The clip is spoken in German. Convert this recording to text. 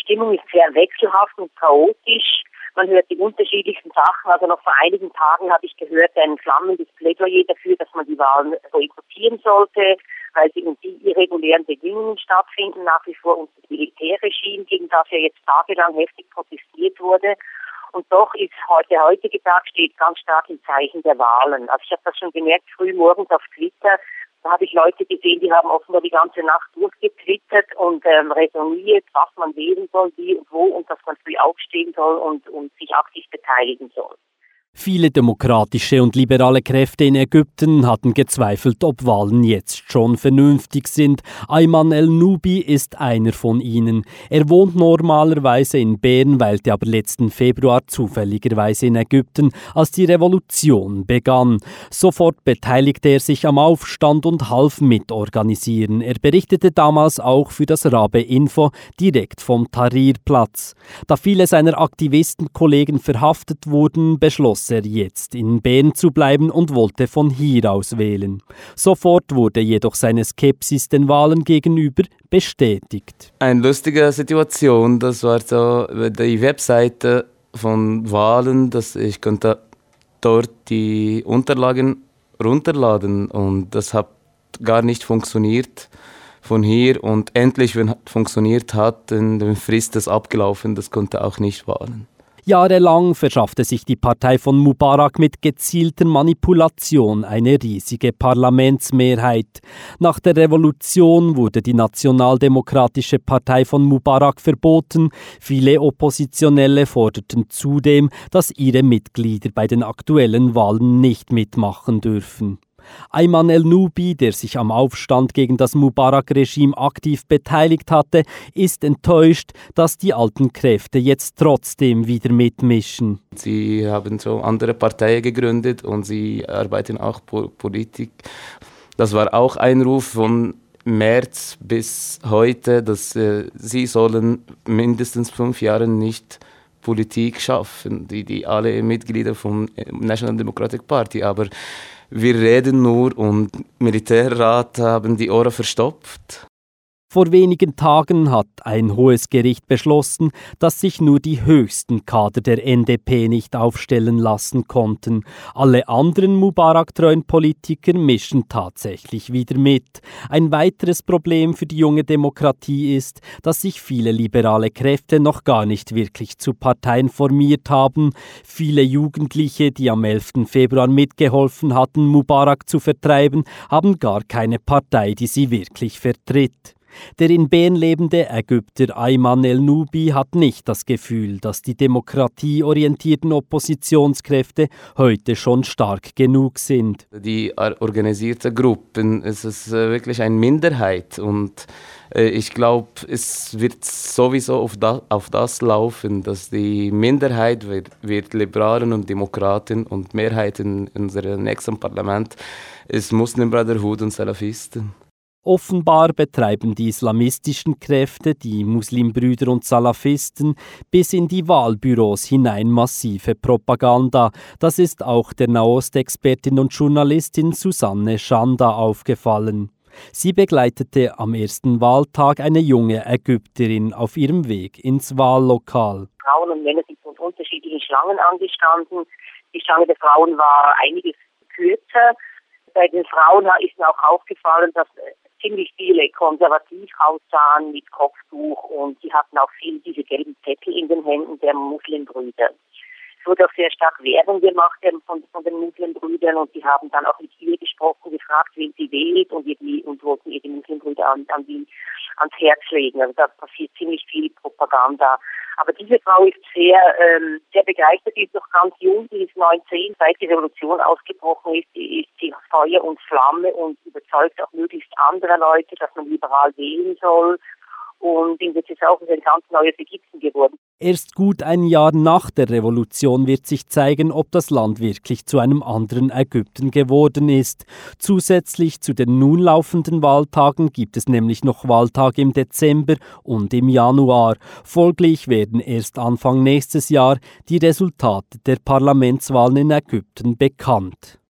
Stimmung ist sehr wechselhaft und chaotisch. Man hört die unterschiedlichsten Sachen. Also noch vor einigen Tagen habe ich gehört, ein flammendes Plädoyer dafür, dass man die Wahlen boykottieren sollte, weil sie unter irregulären Bedingungen stattfinden, nach wie vor unter dem Militärregime, gegen das ja jetzt tagelang heftig protestiert wurde. Und doch ist der heutige Tag steht ganz stark im Zeichen der Wahlen. Also ich habe das schon gemerkt, früh morgens auf Twitter. Da habe ich Leute gesehen, die haben offenbar die ganze Nacht durchgetwittert und resoniert, was man wählen soll, wie und wo und dass man früh aufstehen soll und sich aktiv beteiligen soll. Viele demokratische und liberale Kräfte in Ägypten hatten gezweifelt, ob Wahlen jetzt schon vernünftig sind. Ayman El-Nubi ist einer von ihnen. Er wohnt normalerweise in Bern, weilte aber letzten Februar zufälligerweise in Ägypten, als die Revolution begann. Sofort beteiligte er sich am Aufstand und half mitorganisieren. Er berichtete damals auch für das Rabe Info direkt vom Tahrirplatz. Da viele seiner Aktivistenkollegen verhaftet wurden, beschloss er jetzt in Bern zu bleiben und wollte von hier aus wählen. Sofort wurde jedoch seine Skepsis den Wahlen gegenüber bestätigt. Eine lustige Situation, das war so die Webseite von Wahlen, dass ich konnte dort die Unterlagen runterladen und das hat gar nicht funktioniert von hier und endlich, wenn es funktioniert hat, dann Frist ist abgelaufen, das konnte auch nicht wahlen. Jahrelang verschaffte sich die Partei von Mubarak mit gezielter Manipulation eine riesige Parlamentsmehrheit. Nach der Revolution wurde die Nationaldemokratische Partei von Mubarak verboten. Viele Oppositionelle forderten zudem, dass ihre Mitglieder bei den aktuellen Wahlen nicht mitmachen dürfen. Ayman El-Nubi, der sich am Aufstand gegen das Mubarak-Regime aktiv beteiligt hatte, ist enttäuscht, dass die alten Kräfte jetzt trotzdem wieder mitmischen. Sie haben so andere Parteien gegründet und sie arbeiten auch Politik. Das war auch ein Ruf von März bis heute, dass sie sollen mindestens 5 Jahre nicht Politik schaffen, die alle Mitglieder vom National Democratic Party, aber wir reden nur und Militärrat haben die Ohren verstopft. Vor wenigen Tagen hat ein hohes Gericht beschlossen, dass sich nur die höchsten Kader der NDP nicht aufstellen lassen konnten. Alle anderen Mubarak-treuen Politiker mischen tatsächlich wieder mit. Ein weiteres Problem für die junge Demokratie ist, dass sich viele liberale Kräfte noch gar nicht wirklich zu Parteien formiert haben. Viele Jugendliche, die am 11. Februar mitgeholfen hatten, Mubarak zu vertreiben, haben gar keine Partei, die sie wirklich vertritt. Der in Bern lebende Ägypter Ayman El-Nubi hat nicht das Gefühl, dass die demokratieorientierten Oppositionskräfte heute schon stark genug sind. Die organisierten Gruppen, es ist wirklich eine Minderheit und ich glaube, es wird sowieso auf das laufen, dass die Minderheit wird Liberalen und Demokraten und Mehrheit in unserem nächsten Parlament ist Muslim Brotherhood und Salafisten. Offenbar betreiben die islamistischen Kräfte, die Muslimbrüder und Salafisten, bis in die Wahlbüros hinein massive Propaganda. Das ist auch der Nahostexpertin und Journalistin Susanne Schanda aufgefallen. Sie begleitete am ersten Wahltag eine junge Ägypterin auf ihrem Weg ins Wahllokal. Frauen und Männer sind von unterschiedlichen Schlangen angestanden. Die Schlange der Frauen war einiges kürzer. Bei den Frauen ist mir auch aufgefallen, dass ziemlich viele konservativ aussahen mit Kopftuch und sie hatten auch viel diese gelben Zettel in den Händen der Muslimbrüder. Es wurde auch sehr stark Werbung gemacht von den Muslimbrüdern und die haben dann auch mit ihr gesprochen, gefragt, wen sie wählt und wollten ihr die Muslimbrüder ans Herz legen. Also da passiert ziemlich viel Propaganda. Aber diese Frau ist sehr begeistert, die ist noch ganz jung, die ist 19, seit die Revolution ausgebrochen ist, die ist sie Feuer und Flamme und überzeugt auch möglichst andere Leute, dass man liberal wählen soll. Und jetzt ist auch ein ganz neues Ägypten geworden. Erst gut ein Jahr nach der Revolution wird sich zeigen, ob das Land wirklich zu einem anderen Ägypten geworden ist. Zusätzlich zu den nun laufenden Wahltagen gibt es nämlich noch Wahltage im Dezember und im Januar. Folglich werden erst Anfang nächstes Jahr die Resultate der Parlamentswahlen in Ägypten bekannt.